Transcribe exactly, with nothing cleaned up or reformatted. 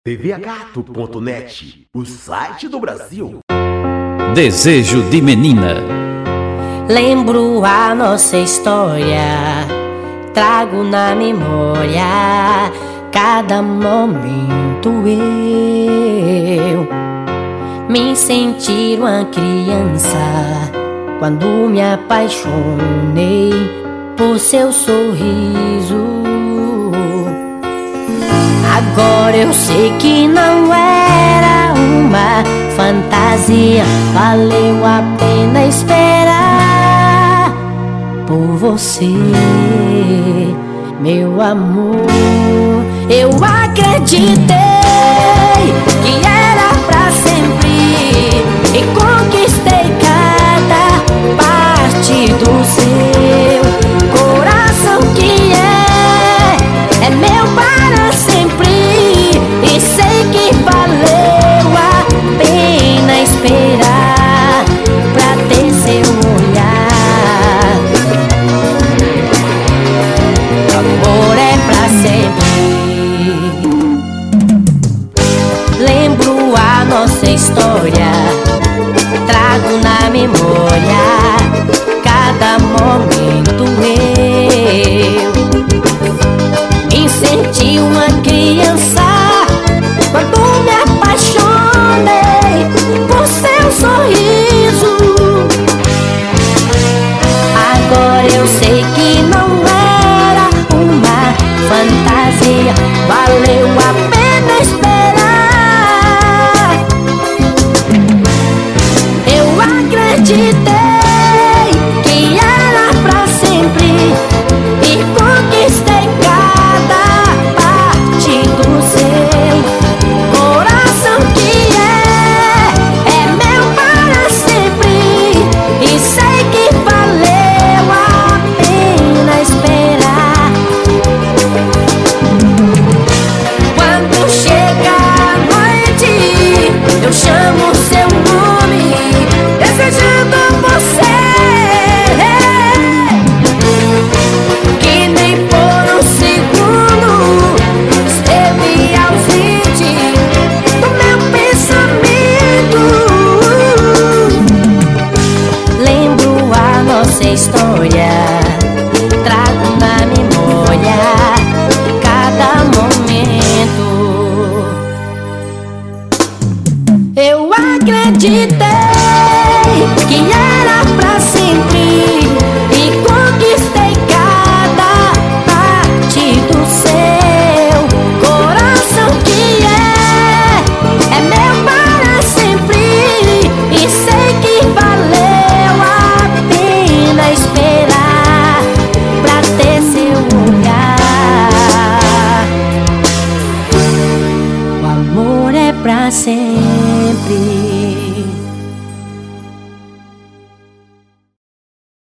T V gato ponto net, o site do Brasil. Desejo de menina. Lembro a nossa história, trago na memória cada momento eu me sentir uma criança quando me apaixonei por seu sorriso. Agora eu sei que não era uma fantasia, valeu a pena esperar por você, meu amor. Eu acreditei que era pra sempre e conquistei cada parte do seu coração, que é, é meu para sempre. E sei que valeu a pena esperar pra ter seu olhar. Amor é pra sempre. Lembro a nossa história, trago na memória cada momento eu me senti uma criança quando me apaixonei por seu sorriso. Agora eu sei que não era uma fantasia, valeu a pena esperar. Eu acreditei que era pra sempre e conquistei cada parte do seu coração, que é, é meu para sempre. E sei que valeu a pena esperar. Quando chega a noite, eu chamo seu nome, desejando você, que nem por um segundo esteve ausente do meu pensamento. Lembro a nossa história, trago na memória cada momento. Eu acreditei que era pra sempre e conquistei cada parte do seu coração, que é, é meu para sempre. E sei que valeu a pena esperar pra ter seu olhar. O amor é pra sempre.